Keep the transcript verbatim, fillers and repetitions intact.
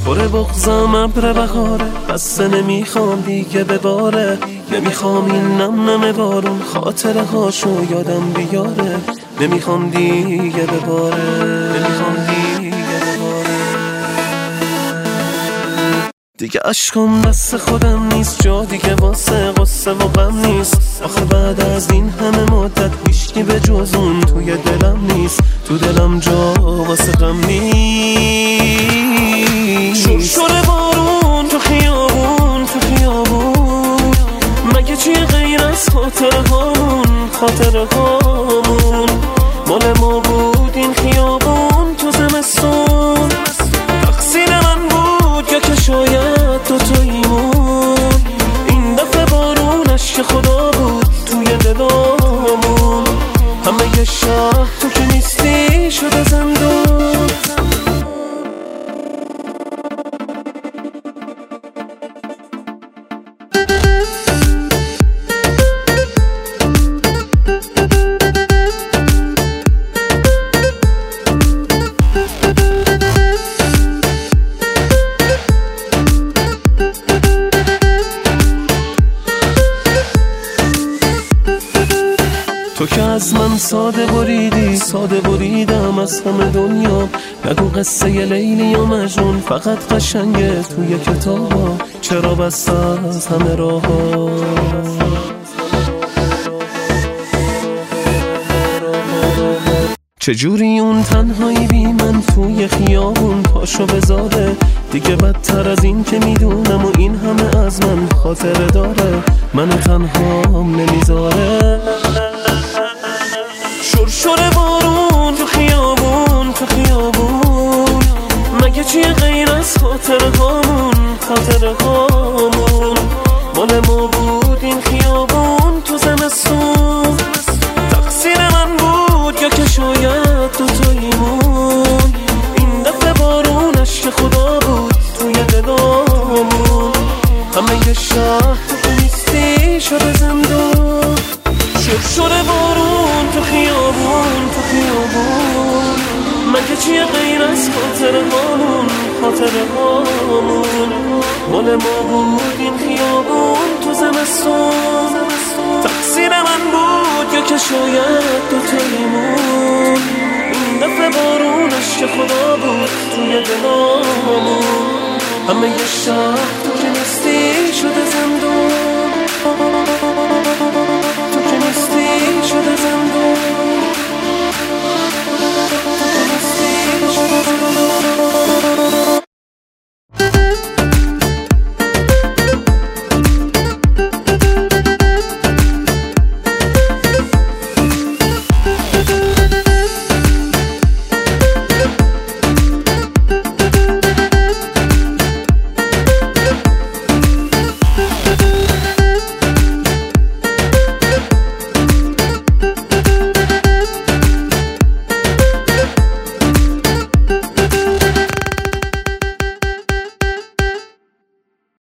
پر بغضم ابر بهاره، بسته نمیخوام دیگه بباره، نمیخوام این نم نم بارون خاطره هاشو یادم بیاره، نمیخوام دیگه بباره، نمیخوام دیگه بباره. دیگه عشقم دست خودم نیست، جا دیگه واسه غصه و غم نیست. آخه بعد از این همه مدت هیچکی به جز اون توی دلم نیست، تو دلم جا واسه غم نیست. شرشر بارون تو خیابون، تو خیابون مگه چیه غیر از خاطره هامون، خاطره هامون مال ما بود این خیابون تو زمستون. تقصیر من بود یا که شاید دوتاییمون، این دفعه بارونش که خدا بود توی دلامون. همه یه شهر تو که نیستی شده زندون. تو که از من ساده بریدی، ساده بریدم از همه دنیا. نگو قصه ی لیلی یا مجنون فقط قشنگه توی کتابا، چرا بس از همه راه‌ها. چجوری اون تنهایی بی من توی خیابون پاشو بذاره، دیگه بدتر از این که میدونم و این همه از من خاطره داره، منو تنهام نمیذاره. شرشر بارون تو خیابون، تو خیابون مگه چیه غیر از خاطره هامون، خاطره هامون مال ما بود این خیابون تو زمستون. تقصیر من بود یا که شاید دوتاییمون، این دفعه بارونش که خدا بود توی دلامون. همه یه شهر تو نیستی شده زندون. شرشر بارون تو خیابون، تو خیابون مگه چیه غیر از خاطره هامون، خاطره هامون مال ما بود این خیابون تو زمستون. تقصیر من بود یا که شاید دوتاییمون، این دفعه بارونش که خدا بود توی دلامون. همه یه شهر تو که نیستی شده زندون.